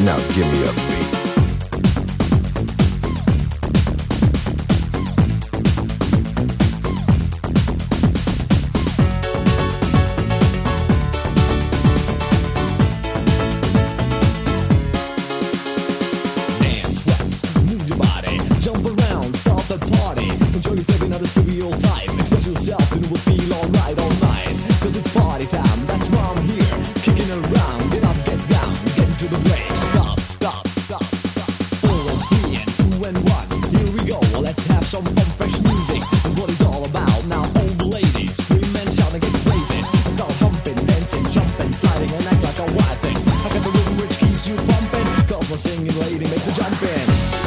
Now give me a beat. Jump around, start the party. Enjoy yourself in other stereotype. Express yourself and it will feel alright all night. Cause it's party time, that's why I'm here. Kicking around, get up, get down, get into the break. Stop, stop, stop, stop. 4 and 3 and 2 and 1. Here we go, let's have some fun, fresh music. That's what it's all about. Now all the ladies, scream and shout and get crazy. Start humping, dancing, jumping, sliding and act like a wild thing. I got the rhythm which keeps you pumping. Cause my singing lady makes a jump in.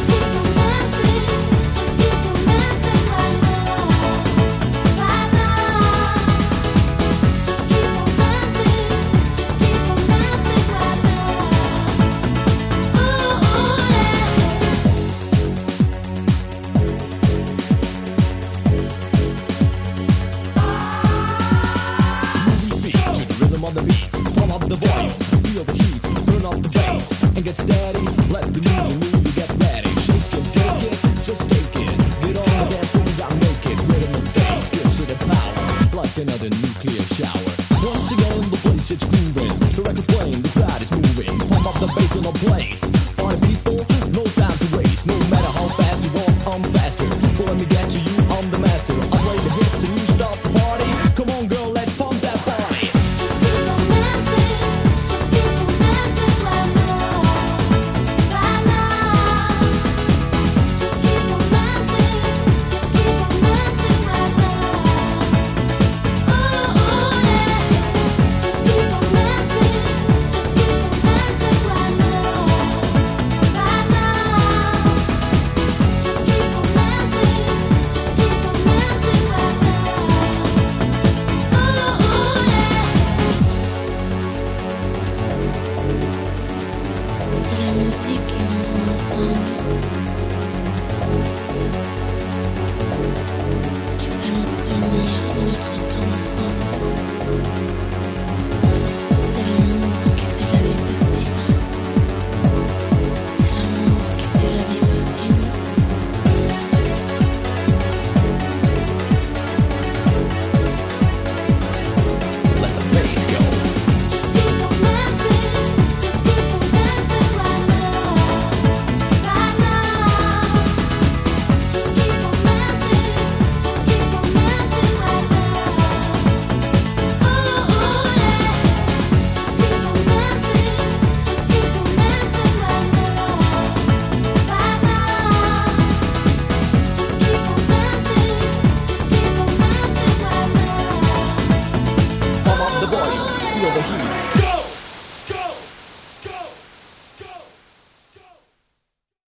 On the beat, pump up the volume, feel the heat, turn up the bass, and get steady, let the music move you, get ready, shake it, take it, just take it, get on the dance floor, I'm naked, rhythm and bass, gives it the power, like another nuclear shower, once again the place it's grooving, the record's playing, the crowd is moving, pump up the bass in the place, party people, no time to waste, no matter how fast you want, I'm faster, so let me get to you, I'm the master, I play the hits and you start the party, come on girl, let's pump that party. Feel the heat.